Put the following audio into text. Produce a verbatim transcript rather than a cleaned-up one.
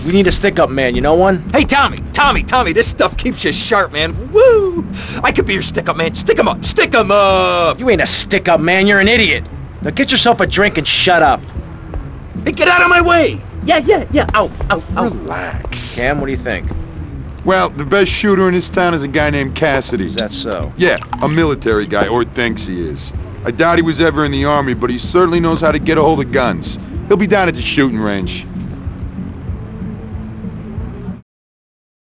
We need a stick-up man, you know one? Hey, Tommy, Tommy, Tommy, this stuff keeps you sharp, man. Woo! I could be your stick-up man. Stick 'em up, stick 'em up! You ain't a stick-up man, you're an idiot. Now get yourself a drink and shut up. Hey, get out of my way! Yeah, yeah, yeah, ow, ow, ow. Relax. Cam, what do you think? Well, the best shooter in this town is a guy named Cassidy. Is that so? Yeah, a military guy, or thinks he is. I doubt he was ever in the army, but he certainly knows how to get a hold of guns. He'll be down at the shooting range.